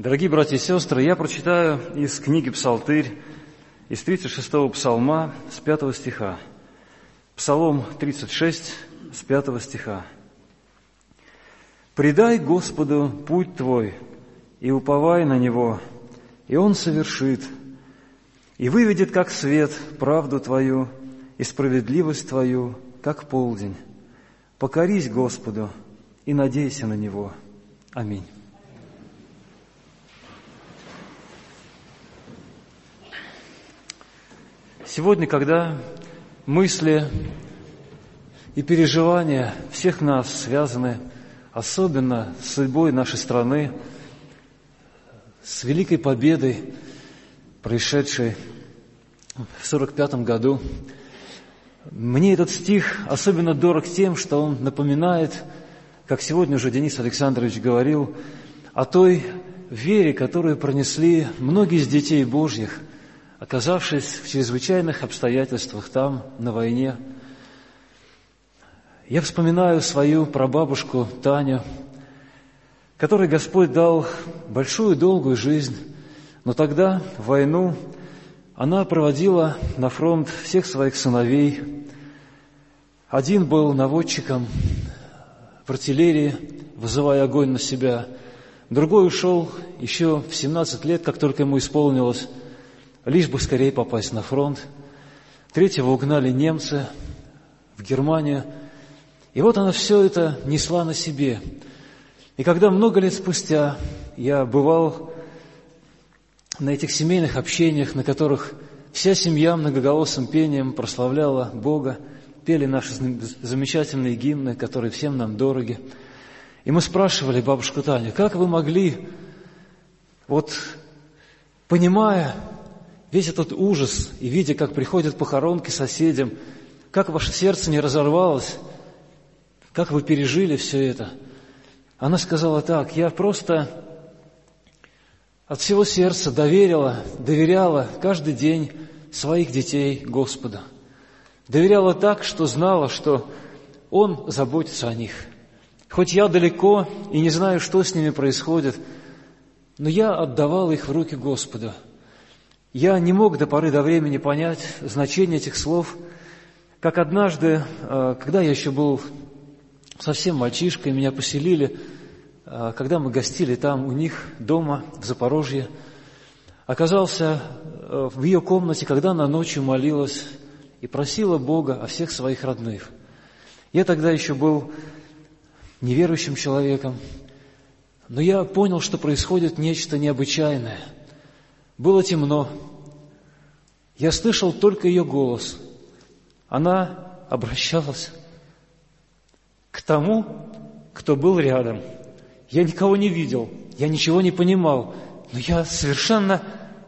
Дорогие братья и сестры, я прочитаю из книги «Псалтырь», из 36-го псалма, с 5 стиха. Псалом 36, с 5 стиха. «Предай Господу путь твой, и уповай на Него, и Он совершит, и выведет, как свет, правду твою, и справедливость твою, как полдень. Покорись Господу и надейся на Него. Аминь». Сегодня, когда мысли и переживания всех нас связаны особенно с судьбой нашей страны, с великой победой, происшедшей в 1945 году, мне этот стих особенно дорог тем, что он напоминает, как сегодня уже Денис Александрович говорил, о той вере, которую пронесли многие из детей Божьих, оказавшись в чрезвычайных обстоятельствах там, на войне. Я вспоминаю свою прабабушку Таню, которой Господь дал большую долгую жизнь, но тогда, в войну, она проводила на фронт всех своих сыновей. Один был наводчиком в артиллерии, вызывая огонь на себя. Другой ушел еще в 17 лет, как только ему исполнилось, лишь бы скорее попасть на фронт. Третьего угнали немцы в Германию. И вот она все это несла на себе. И когда много лет спустя я бывал на этих семейных общениях, на которых вся семья многоголосым пением прославляла Бога, пели наши замечательные гимны, которые всем нам дороги. И мы спрашивали бабушку Таню: как вы могли, понимая весь этот ужас и видя, как приходят похоронки соседям, как ваше сердце не разорвалось, как вы пережили все это? Она сказала так: я просто от всего сердца доверяла каждый день своих детей Господу. Доверяла так, что знала, что Он заботится о них. Хоть я далеко и не знаю, что с ними происходит, но я отдавала их в руки Господу. Я не мог до поры до времени понять значение этих слов, как однажды, когда я еще был совсем мальчишкой, меня поселили, когда мы гостили там у них дома в Запорожье, оказался в ее комнате, когда она ночью молилась и просила Бога о всех своих родных. Я тогда еще был неверующим человеком, но я понял, что происходит нечто необычайное. Было темно. Я слышал только ее голос. Она обращалась к тому, кто был рядом. Я никого не видел, я ничего не понимал, но я совершенно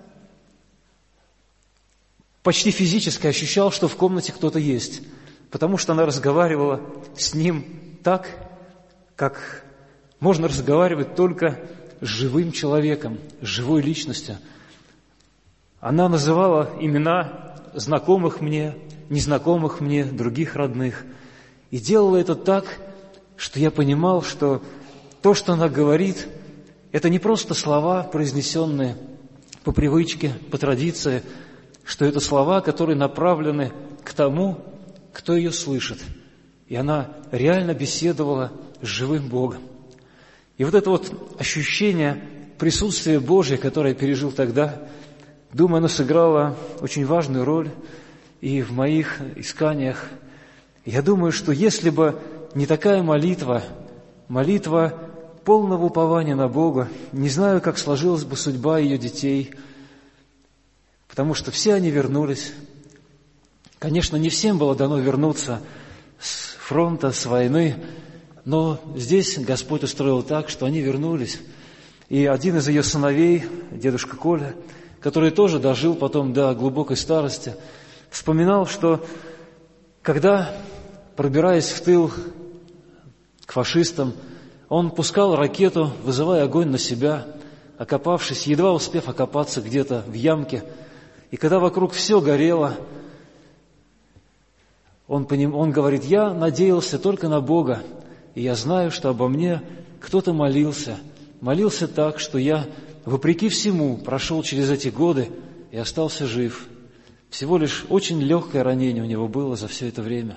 почти физически ощущал, что в комнате кто-то есть, потому что она разговаривала с ним так, как можно разговаривать только с живым человеком, с живой личностью. Она называла имена знакомых мне, незнакомых мне, других родных. И делала это так, что я понимал, что то, что она говорит, это не просто слова, произнесенные по привычке, по традиции, что это слова, которые направлены к тому, кто ее слышит. И она реально беседовала с живым Богом. И вот это ощущение присутствия Божия, которое я пережил тогда, думаю, оно сыграло очень важную роль и в моих исканиях. Я думаю, что если бы не такая молитва полного упования на Бога, не знаю, как сложилась бы судьба ее детей, потому что все они вернулись. Конечно, не всем было дано вернуться с фронта, с войны, но здесь Господь устроил так, что они вернулись. И один из ее сыновей, дедушка Коля, который тоже дожил потом до глубокой старости, вспоминал, что когда, пробираясь в тыл к фашистам, он пускал ракету, вызывая огонь на себя, окопавшись, едва успев окопаться где-то в ямке, и когда вокруг все горело, он говорит: я надеялся только на Бога, и я знаю, что обо мне кто-то молился так, что я вопреки всему, прошел через эти годы и остался жив. Всего лишь очень легкое ранение у него было за все это время.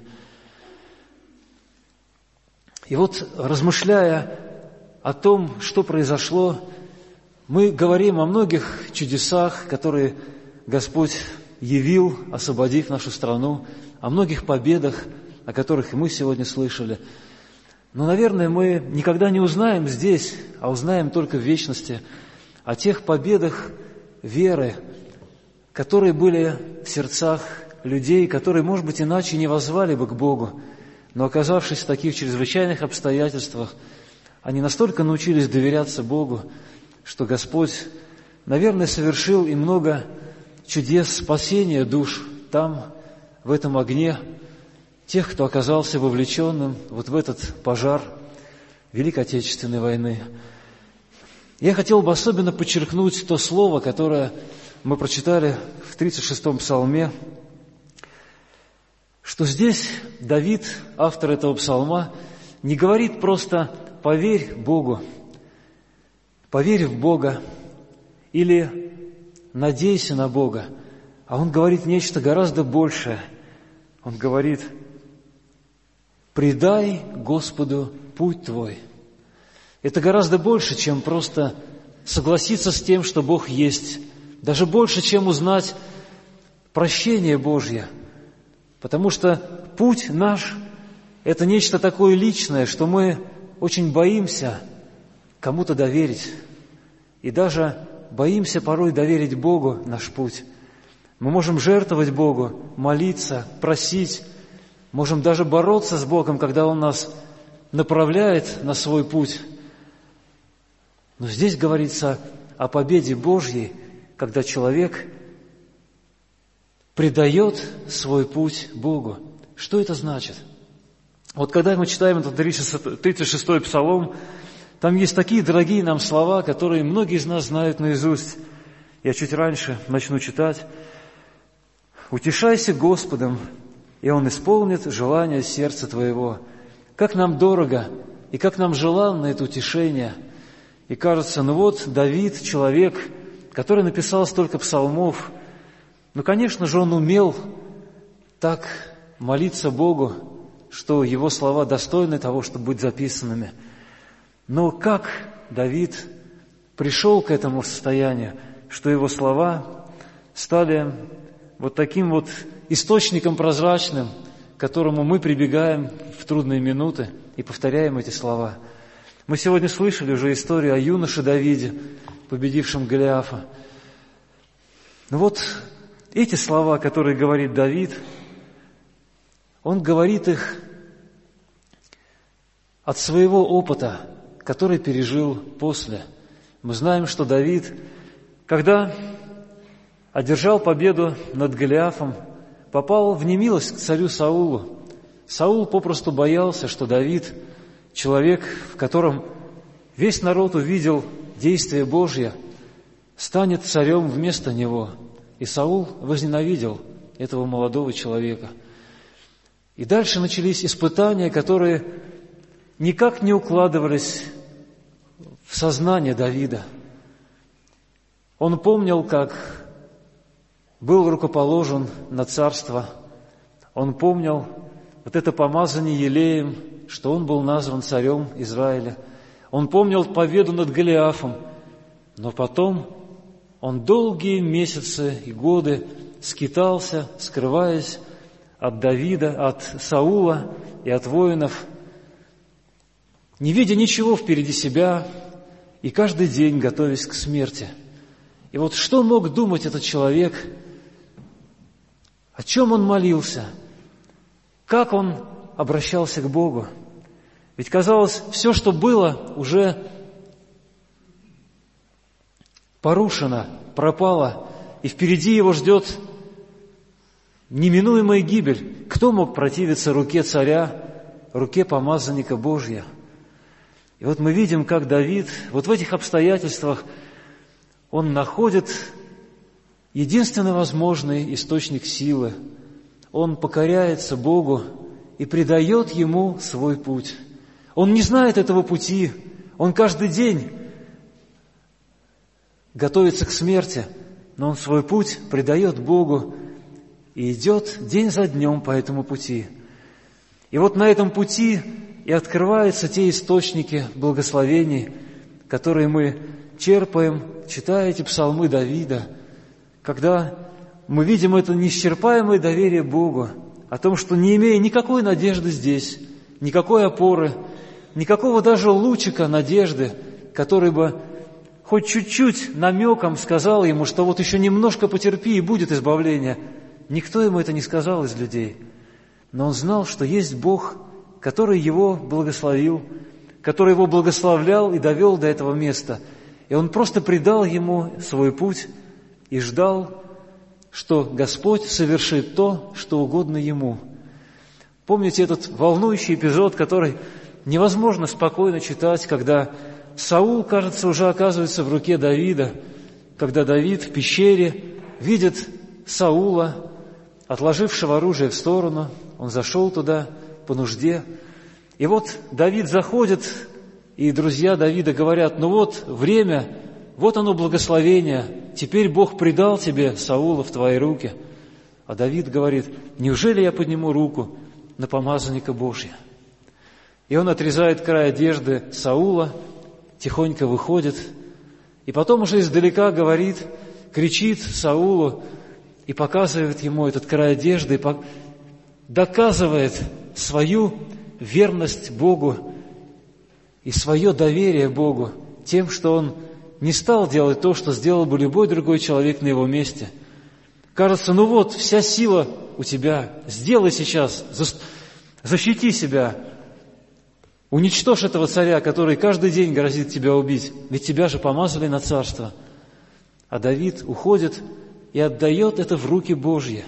И вот, размышляя о том, что произошло, мы говорим о многих чудесах, которые Господь явил, освободив нашу страну, о многих победах, о которых и мы сегодня слышали. Но, наверное, мы никогда не узнаем здесь, а узнаем только в вечности, о тех победах веры, которые были в сердцах людей, которые, может быть, иначе не воззвали бы к Богу, но, оказавшись в таких чрезвычайных обстоятельствах, они настолько научились доверяться Богу, что Господь, наверное, совершил и много чудес спасения душ там, в этом огне, тех, кто оказался вовлеченным вот в этот пожар Великой Отечественной войны. Я хотел бы особенно подчеркнуть то слово, которое мы прочитали в 36-м псалме, что здесь Давид, автор этого псалма, не говорит просто «поверь Богу», «поверь в Бога» или «надейся на Бога», а он говорит нечто гораздо большее. Он говорит «предай Господу путь твой». Это гораздо больше, чем просто согласиться с тем, что Бог есть, даже больше, чем узнать прощение Божье, потому что путь наш – это нечто такое личное, что мы очень боимся кому-то доверить, и даже боимся порой доверить Богу наш путь. Мы можем жертвовать Богу, молиться, просить, можем даже бороться с Богом, когда Он нас направляет на свой путь. Но здесь говорится о победе Божьей, когда человек предает свой путь Богу. Что это значит? Вот когда мы читаем этот 36-й псалом, там есть такие дорогие нам слова, которые многие из нас знают наизусть. Я чуть раньше начну читать. «Утешайся Господом, и Он исполнит желание сердца твоего». Как нам дорого и как нам желанно это утешение. И кажется, Давид, человек, который написал столько псалмов, конечно же, он умел так молиться Богу, что его слова достойны того, чтобы быть записанными. Но как Давид пришел к этому состоянию, что его слова стали вот таким вот источником прозрачным, к которому мы прибегаем в трудные минуты и повторяем эти слова. Мы сегодня слышали уже историю о юноше Давиде, победившем Голиафа. Эти слова, которые говорит Давид, он говорит их от своего опыта, который пережил после. Мы знаем, что Давид, когда одержал победу над Голиафом, попал в немилость к царю Саулу. Саул попросту боялся, что Давид, человек, в котором весь народ увидел действие Божье, станет царем вместо него. И Саул возненавидел этого молодого человека. И дальше начались испытания, которые никак не укладывались в сознание Давида. Он помнил, как был рукоположен на царство. Он помнил это помазание елеем, что он был назван царем Израиля. Он помнил победу над Голиафом. Но потом он долгие месяцы и годы скитался, скрываясь от Давида, от Саула и от воинов, не видя ничего впереди себя и каждый день готовясь к смерти. И что мог думать этот человек? О чем он молился? Как он обращался к Богу? Ведь, казалось, все, что было, уже порушено, пропало, и впереди его ждет неминуемая гибель. Кто мог противиться руке царя, руке помазанника Божья? И мы видим, как Давид в этих обстоятельствах он находит единственно возможный источник силы. Он покоряется Богу и предает Ему свой путь. Он не знает этого пути. Он каждый день готовится к смерти, но он свой путь предает Богу и идет день за днем по этому пути. И вот на этом пути и открываются те источники благословений, которые мы черпаем, читая эти псалмы Давида, когда мы видим это неисчерпаемое доверие Богу, о том, что не имея никакой надежды здесь, никакой опоры, никакого даже лучика надежды, который бы хоть чуть-чуть намеком сказал ему, что вот еще немножко потерпи и будет избавление, никто ему это не сказал из людей. Но он знал, что есть Бог, который его благословил, который его благословлял и довел до этого места. И он просто предал ему свой путь и ждал, что Господь совершит то, что угодно ему. Помните этот волнующий эпизод, который невозможно спокойно читать, когда Саул, кажется, уже оказывается в руке Давида, когда Давид в пещере видит Саула, отложившего оружие в сторону, он зашел туда по нужде. И вот Давид заходит, и друзья Давида говорят: ну вот время, вот оно благословение, теперь Бог предал тебе Саула в твои руки. А Давид говорит: неужели я подниму руку на помазанника Божия? И он отрезает край одежды Саула, тихонько выходит, и потом уже издалека говорит, кричит Саулу и показывает ему этот край одежды, и доказывает свою верность Богу и свое доверие Богу тем, что он не стал делать то, что сделал бы любой другой человек на его месте. Кажется, ну вот, вся сила у тебя, сделай сейчас, защити себя, уничтожь этого царя, который каждый день грозит тебя убить, ведь тебя же помазали на царство. А Давид уходит и отдает это в руки Божьи.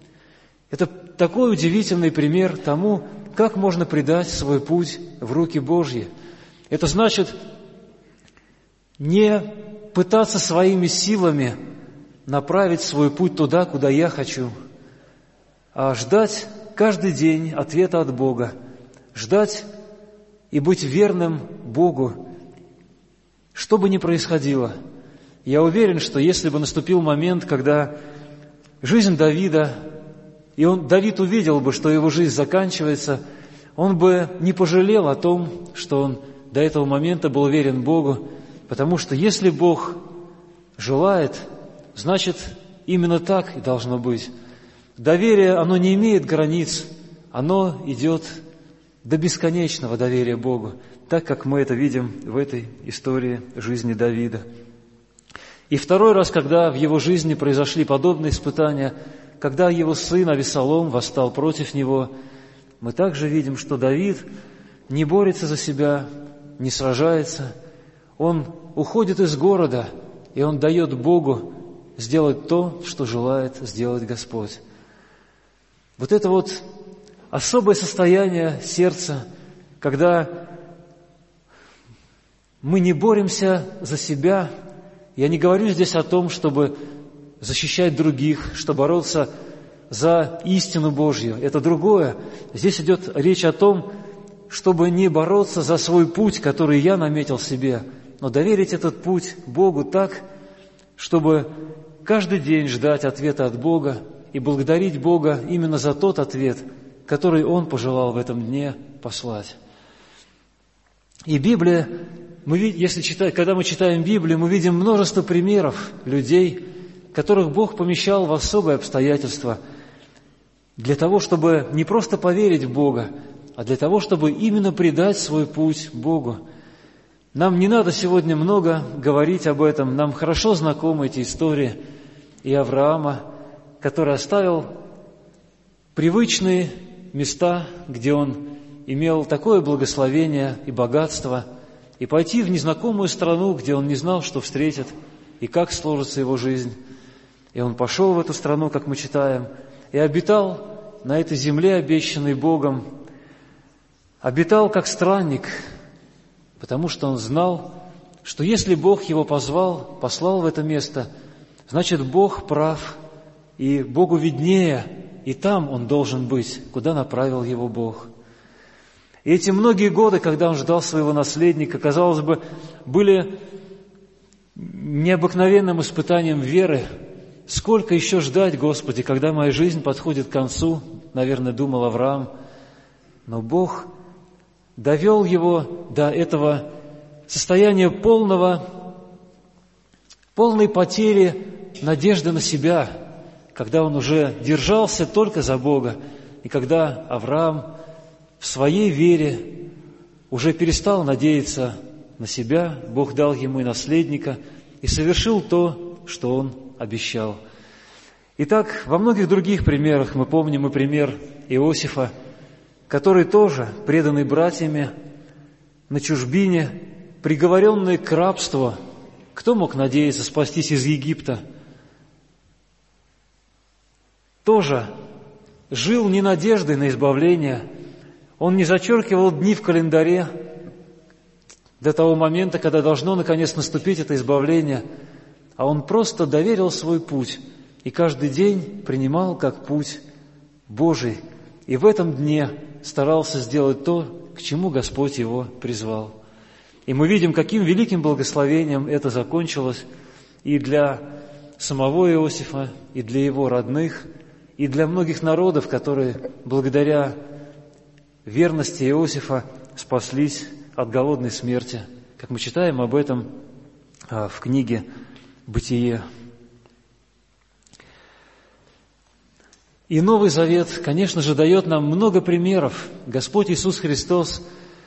Это такой удивительный пример тому, как можно предать свой путь в руки Божьи. Это значит не пытаться своими силами направить свой путь туда, куда я хочу, а ждать каждый день ответа от Бога, ждать и быть верным Богу, что бы ни происходило. Я уверен, что если бы наступил момент, когда жизнь Давида, и Давид увидел бы, что его жизнь заканчивается, он бы не пожалел о том, что он до этого момента был верен Богу, потому что если Бог желает, значит, именно так и должно быть. Доверие, оно не имеет границ, оно идет до бесконечного доверия Богу, так как мы это видим в этой истории жизни Давида. И второй раз, когда в его жизни произошли подобные испытания, когда его сын Авессалом восстал против него, мы также видим, что Давид не борется за себя, не сражается, он уходит из города, и он дает Богу сделать то, что желает сделать Господь. Вот это вот особое состояние сердца, когда мы не боремся за себя. Я не говорю здесь о том, чтобы защищать других, чтобы бороться за истину Божью. Это другое. Здесь идет речь о том, чтобы не бороться за свой путь, который я наметил себе, но доверить этот путь Богу так, чтобы каждый день ждать ответа от Бога и благодарить Бога именно за тот ответ, который Он пожелал в этом дне послать. И Библия, когда мы читаем Библию, мы видим множество примеров людей, которых Бог помещал в особые обстоятельства для того, чтобы не просто поверить в Бога, а для того, чтобы именно предать свой путь Богу. Нам не надо сегодня много говорить об этом, нам хорошо знакомы эти истории и Авраама, который оставил привычные места, где он имел такое благословение и богатство, и пойти в незнакомую страну, где он не знал, что встретит, и как сложится его жизнь. И он пошел в эту страну, как мы читаем, и обитал на этой земле, обещанной Богом, обитал как странник, потому что он знал, что если Бог его послал в это место, значит, Бог прав, и Богу виднее, и там он должен быть, куда направил его Бог. И эти многие годы, когда он ждал своего наследника, казалось бы, были необыкновенным испытанием веры. Сколько еще ждать, Господи, когда моя жизнь подходит к концу, наверное, думал Авраам. Но Бог довел его до этого состояния полной потери надежды на себя, когда он уже держался только за Бога, и когда Авраам в своей вере уже перестал надеяться на себя, Бог дал ему и наследника, и совершил то, что он обещал. Итак, во многих других примерах мы помним и пример Иосифа, который тоже, преданный братьями, на чужбине, приговоренный к рабству. Кто мог надеяться спастись из Египта? Тоже жил не надеждой на избавление. Он не зачеркивал дни в календаре до того момента, когда должно наконец наступить это избавление, а он просто доверил свой путь и каждый день принимал как путь Божий. И в этом дне старался сделать то, к чему Господь его призвал. И мы видим, каким великим благословением это закончилось и для самого Иосифа, и для его родных, и для многих народов, которые благодаря верности Иосифа спаслись от голодной смерти, как мы читаем об этом в книге «Бытие». И Новый Завет, конечно же, дает нам много примеров. Господь Иисус Христос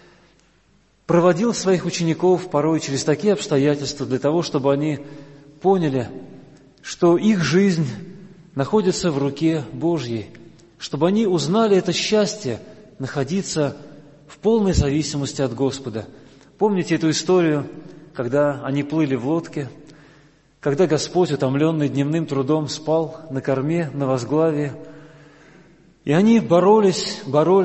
проводил своих учеников порой через такие обстоятельства для того, чтобы они поняли, что их жизнь находится в руке Божьей, чтобы они узнали это счастье находиться в полной зависимости от Господа. Помните эту историю, когда они плыли в лодке, когда Господь, утомленный дневным трудом, спал на корме, на возглавии, и они боролись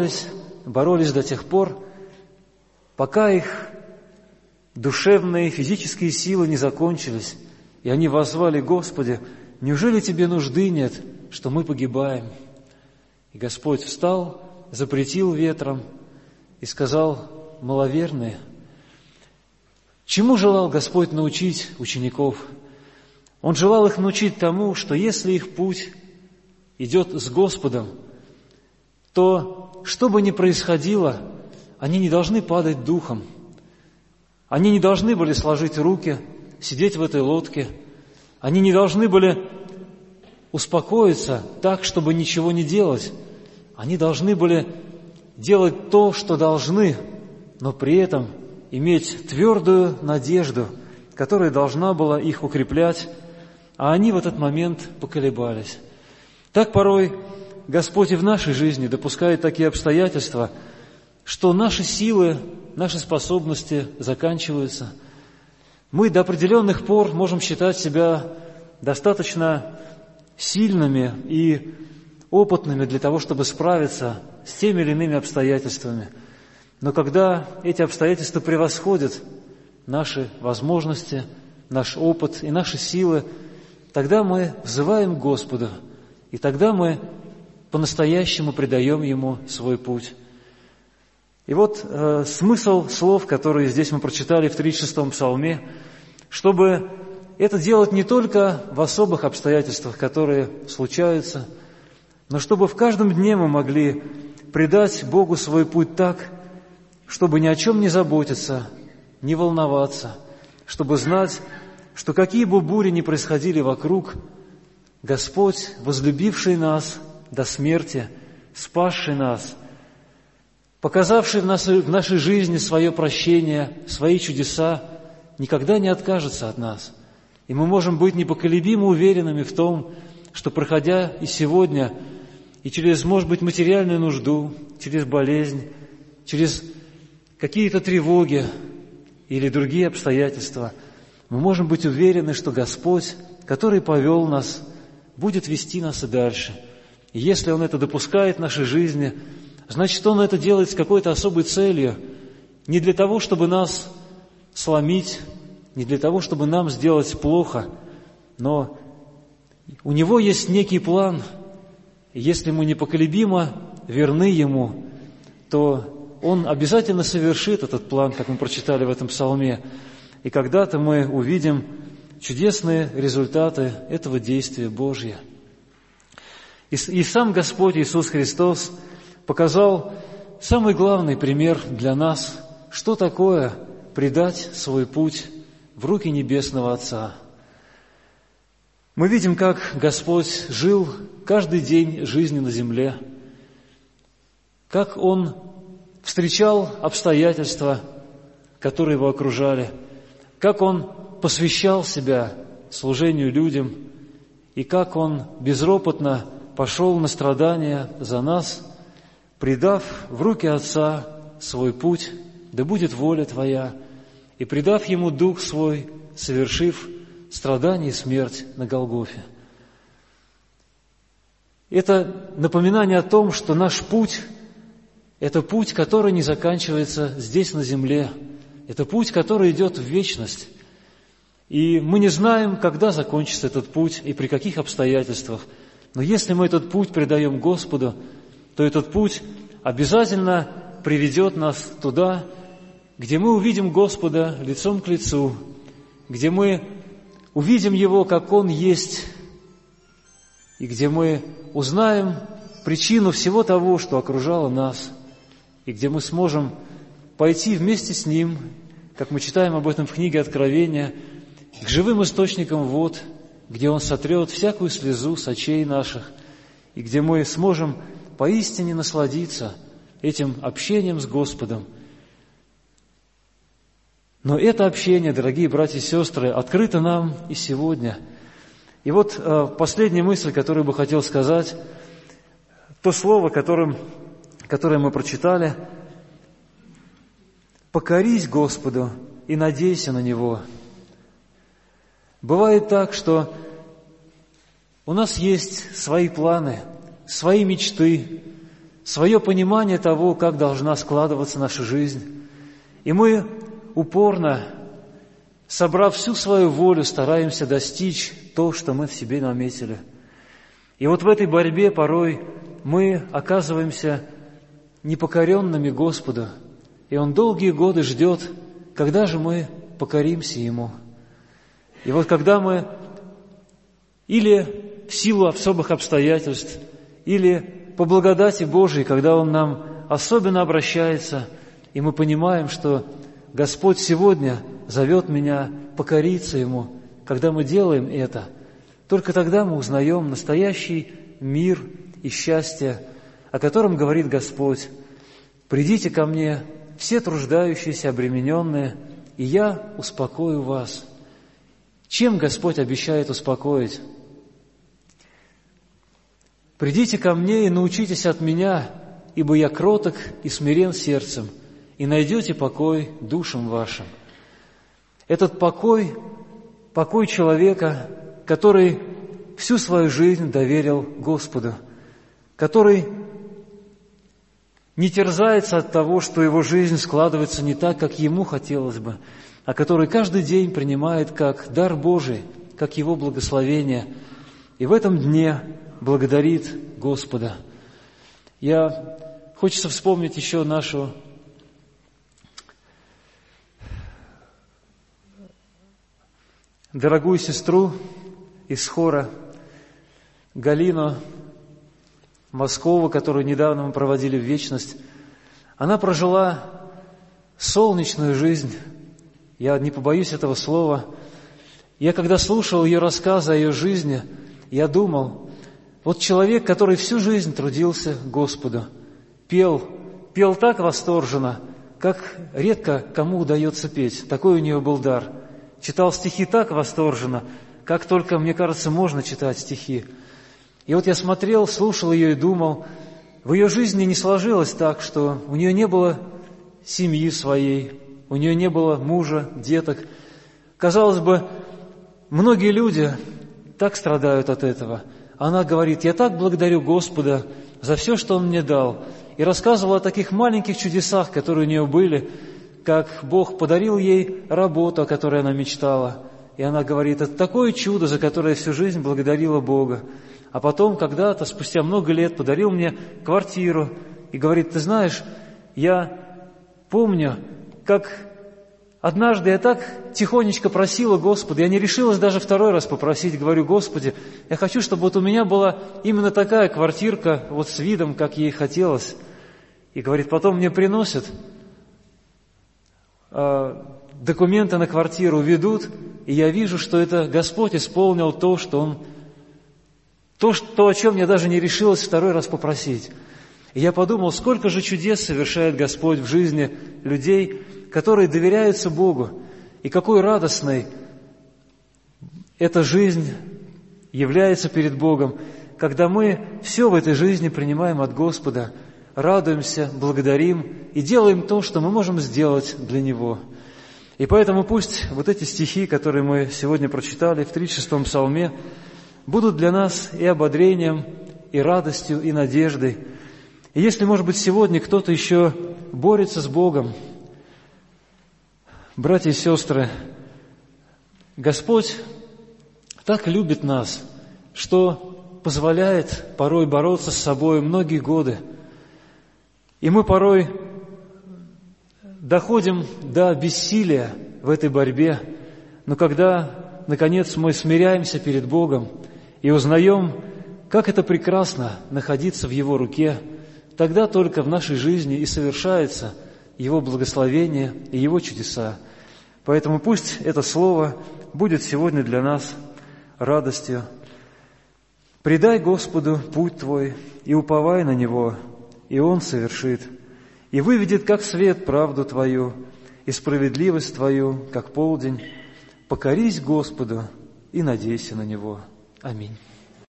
до тех пор, пока их душевные, физические силы не закончились, и они воззвали: «Господи, неужели Тебе нужды нет, что мы погибаем?» И Господь встал, запретил ветром и сказал: «Маловерные». Чему желал Господь научить учеников? Он желал их научить тому, что если их путь идет с Господом, то, что бы ни происходило, они не должны падать духом. Они не должны были сложить руки, сидеть в этой лодке. Они не должны были успокоиться так, чтобы ничего не делать. Они должны были делать то, что должны, но при этом иметь твердую надежду, которая должна была их укреплять, а они в этот момент поколебались. Так порой Господь и в нашей жизни допускает такие обстоятельства, что наши силы, наши способности заканчиваются. Мы до определенных пор можем считать себя достаточно сильными и опытными для того, чтобы справиться с теми или иными обстоятельствами. Но когда эти обстоятельства превосходят наши возможности, наш опыт и наши силы, тогда мы взываем к Господу, и тогда мы по-настоящему предаем Ему свой путь. И вот смысл слов, которые здесь мы прочитали в 36-м псалме, чтобы это делать не только в особых обстоятельствах, которые случаются, но чтобы в каждом дне мы могли предать Богу свой путь так, чтобы ни о чем не заботиться, не волноваться, чтобы знать, что какие бы бури ни происходили вокруг, Господь, возлюбивший нас до смерти, спасший нас, показавший в нашей жизни свое прощение, свои чудеса, никогда не откажется от нас. И мы можем быть непоколебимо уверенными в том, что, проходя и сегодня, и через, может быть, материальную нужду, через болезнь, через какие-то тревоги или другие обстоятельства, мы можем быть уверены, что Господь, который повел нас, будет вести нас и дальше. И если Он это допускает в нашей жизни, значит, Он это делает с какой-то особой целью, не для того, чтобы нас сломить, не для того, чтобы нам сделать плохо, но у Него есть некий план, и если мы непоколебимо верны Ему, то Он обязательно совершит этот план, как мы прочитали в этом псалме. И когда-то мы увидим чудесные результаты этого действия Божьего. И сам Господь Иисус Христос показал самый главный пример для нас, что такое предать свой путь в руки Небесного Отца. Мы видим, как Господь жил каждый день жизни на земле, как Он встречал обстоятельства, которые Его окружали, как Он посвящал себя служению людям, и как Он безропотно пошел на страдания за нас, предав в руки Отца свой путь, да будет воля Твоя, и предав Ему Дух Свой, совершив страдание и смерть на Голгофе. Это напоминание о том, что наш путь – это путь, который не заканчивается здесь, на земле. Это путь, который идет в вечность. И мы не знаем, когда закончится этот путь и при каких обстоятельствах. Но если мы этот путь предаем Господу, то этот путь обязательно приведет нас туда, где мы увидим Господа лицом к лицу, где мы увидим Его, как Он есть, и где мы узнаем причину всего того, что окружало нас, и где мы сможем пойти вместе с Ним, как мы читаем об этом в книге Откровения, к живым источникам вод, где Он сотрет всякую слезу с очей наших, и где мы сможем поистине насладиться этим общением с Господом. Но это общение, дорогие братья и сестры, открыто нам и сегодня. И вот последняя мысль, которую бы хотел сказать, то слово, которое мы прочитали: «Покорись Господу и надейся на Него». Бывает так, что у нас есть свои планы, свои мечты, свое понимание того, как должна складываться наша жизнь. И мы упорно, собрав всю свою волю, стараемся достичь то, что мы в себе наметили. И вот в этой борьбе порой мы оказываемся непокоренными Господу, и Он долгие годы ждет, когда же мы покоримся Ему. И вот когда мы или в силу особых обстоятельств, или по благодати Божией, когда Он нам особенно обращается, и мы понимаем, что Господь сегодня зовет меня покориться Ему, когда мы делаем это, только тогда мы узнаем настоящий мир и счастье, о котором говорит Господь: «Придите ко мне, все труждающиеся, обремененные, и я успокою вас». Чем Господь обещает успокоить? «Придите ко мне и научитесь от меня, ибо я кроток и смирен сердцем, и найдете покой душам вашим». Этот покой человека, который всю свою жизнь доверил Господу, который не терзается от того, что его жизнь складывается не так, как ему хотелось бы, а который каждый день принимает как дар Божий, как его благословение, и в этом дне благодарит Господа. Хочется вспомнить еще нашу дорогую сестру из хора Галину Москову, которую недавно мы проводили в вечность. Она прожила солнечную жизнь. Я не побоюсь этого слова. Я когда слушал ее рассказы о ее жизни, я думал, вот человек, который всю жизнь трудился Господу, пел так восторженно, как редко кому удается петь. Такой у нее был дар. Читал стихи так восторженно, как только, мне кажется, можно читать стихи. И вот я смотрел, слушал ее и думал, в ее жизни не сложилось так, что у нее не было семьи своей, у нее не было мужа, деток. Казалось бы, многие люди так страдают от этого. Она говорит: «Я так благодарю Господа за все, что Он мне дал». И рассказывала о таких маленьких чудесах, которые у нее были, как Бог подарил ей работу, о которой она мечтала. И она говорит: «Это такое чудо, за которое я всю жизнь благодарила Бога». А потом когда-то, спустя много лет, подарил мне квартиру. И говорит: «Ты знаешь, я помню, как однажды я так тихонечко просила Господа, я не решилась даже второй раз попросить, говорю: Господи, я хочу, чтобы вот у меня была именно такая квартирка, вот с видом, как ей хотелось. И говорит, потом мне приносят, документы на квартиру ведут, и я вижу, что это Господь исполнил то, о чем я даже не решилась второй раз попросить. И я подумал, сколько же чудес совершает Господь в жизни людей, которые доверяются Богу, и какой радостной эта жизнь является перед Богом, когда мы все в этой жизни принимаем от Господа, радуемся, благодарим и делаем то, что мы можем сделать для Него. И поэтому пусть вот эти стихи, которые мы сегодня прочитали в 36-м псалме, будут для нас и ободрением, и радостью, и надеждой. И если, может быть, сегодня кто-то еще борется с Богом, братья и сестры, Господь так любит нас, что позволяет порой бороться с собой многие годы. И мы порой доходим до бессилия в этой борьбе, но когда, наконец, мы смиряемся перед Богом и узнаем, как это прекрасно находиться в Его руке, тогда только в нашей жизни и совершается Его благословение и Его чудеса. Поэтому пусть это слово будет сегодня для нас радостью. «Предай Господу путь твой и уповай на Него, и Он совершит, и выведет, как свет, правду твою, и справедливость твою, как полдень. Покорись Господу и надейся на Него». Аминь.